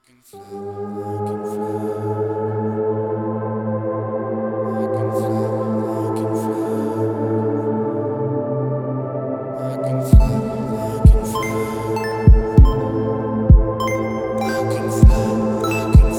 can fly, I can fly. I can fly, I can fly. I can fly, I can fly. I can fly, I can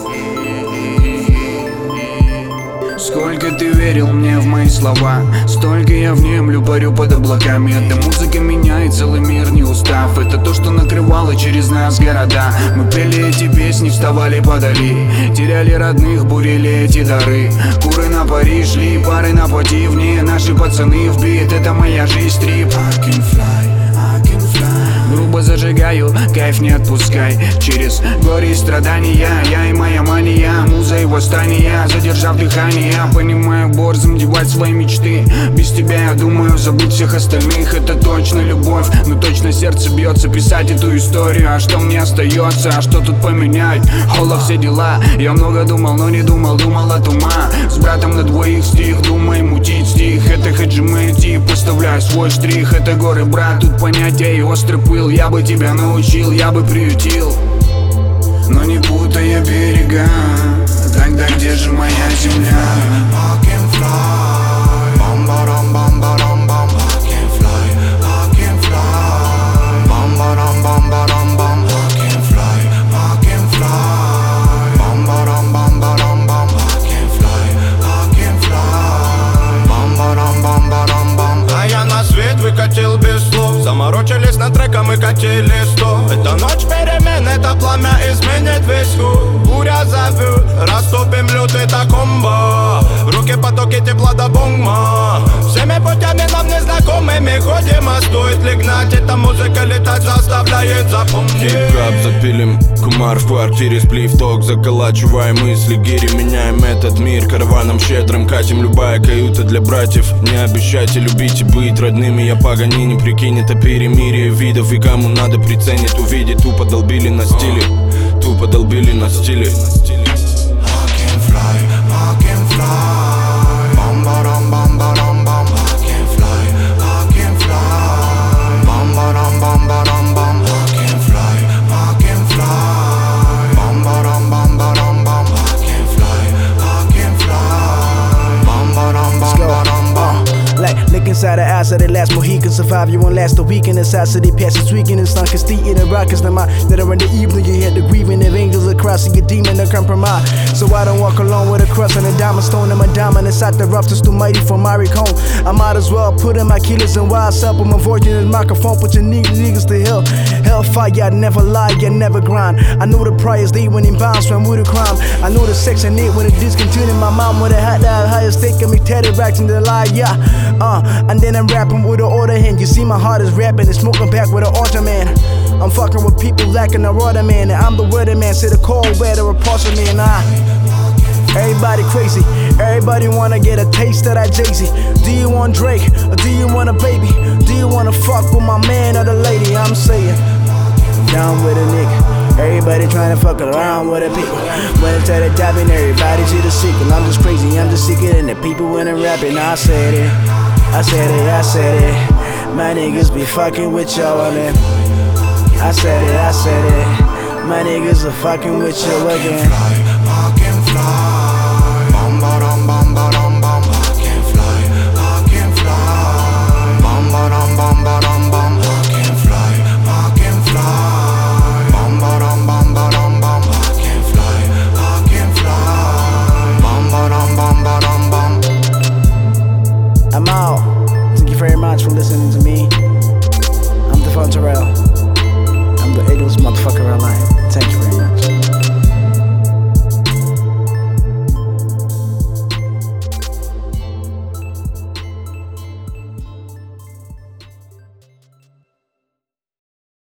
fly. Сколько ты верил мне в мои слова, столько я внемлю, парю под облаками. Эта музыка меняет целый мир, не устав. Это то, что накрывало через нас города. Мы пели эти песни, вставали подали, теряли родных, бурили эти дары. Куры на Париж шли, пары на пути вне. Наши пацаны в бит, это моя жизнь, стрип. I can fly, I can fly. Грубо зажигаю, кайф не отпускай. Через горе и страдания, я и моя мания, муза и восстание. Задержав дыхание, понимаю борзом девать свои мечты. Без тебя я думаю забыть всех остальных. Это точно любовь, но точно сердце бьется писать эту историю. А что мне остается, а что тут поменять? Холла, все дела, я много думал, но не думал, думал от ума. С братом на двоих стих, думай мутить стих. Это хаджимэти, поставляю свой штрих. Это горы, брат, тут понятия и острый пыл. Я бы тебя научил, я бы приютил, но не путая берега. Тогда где же моя земля? I can fly. Bam baram bam baram bam. I can fly. I can fly. Bam baram bam baram bam. I can fly. I can fly. Bam baram bam baram bam. I can fly. I can fly. Bam baram bam baram bam. А я на свет выкатил без слов. Заморочились на треком и катили 100. Это ночь перемен, это пламя изменит весь хуй. Буря зовет, растопим лед, это комбо. В руке потоки тепла до бомба. Всеми путями нам незнакомыми ходим. А стоит ли гнать, эта музыка летать заставляет запомнить. Хип-хап запилим, кумар в квартире, сплив ток, заколачиваем мысли, гири, меняем этот мир. Караваном щедрым катим, любая каюта для братьев. Не обещайте любить и быть родными, я Паганини, прикинь, это перемирие видов. И кому надо приценит, увидеть, тупо долбили на стиле, тупо долбили на стиле. I can fly. I can fly. Bam baram bam baram bam. I can fly. I can fly. Bam baram bam baram bam. I can fly. I can fly. Bam baram bam baram bam. I can fly. I can fly. Bam baram bam baram bam. Like look inside the eyes of the last Mohican. Survive, you won't last a week in the side, so they pass this weekend. It's not steep in the rockets. Now that are in the evening, you hear the grieving of angels across your demon to compromise. So I don't walk alone with a cross and a diamond stone. I'm a diamond inside the rough, just too mighty for my recon. I might as well put in my killers and wild self. I'm avoiding this microphone, put your niggas to hell. Hellfire, I never lie, I never grind. I know the priors, they when in bounds, swam with a crime. I know the sex and it when it discontinued. My mom with a hat that higher stake of me, tatted back to the lie, yeah. And then I'm rapping with an order hand. You see my heart is rapping and smoking back with an altar man. I'm fucking with people lacking a rudder man, and I'm the weather man. Say the cold weather repulse me and everybody crazy. Everybody wanna get a taste of that Jay-Z. Do you want Drake or do you want a baby? Do you wanna fuck with my man or the lady? I'm saying down with a nigga. Everybody trying to fuck around with the people. When it's at the top and everybody see the sequel. I'm just crazy, I'm just sicker than the people when I'm rapping. I said it, I said it, I said it. My niggas be fucking with your women. I said it, I said it. My niggas are fucking with your again. I can fly. Bam baram bam baram bam. I can fly. I can fly. Bam baram bam baram bam. I can fly. I can fly. Bam baram bam baram bam. I can fly. I can fly. Bam baram bam baram bam. I'm out. Thank you very much for listening to me.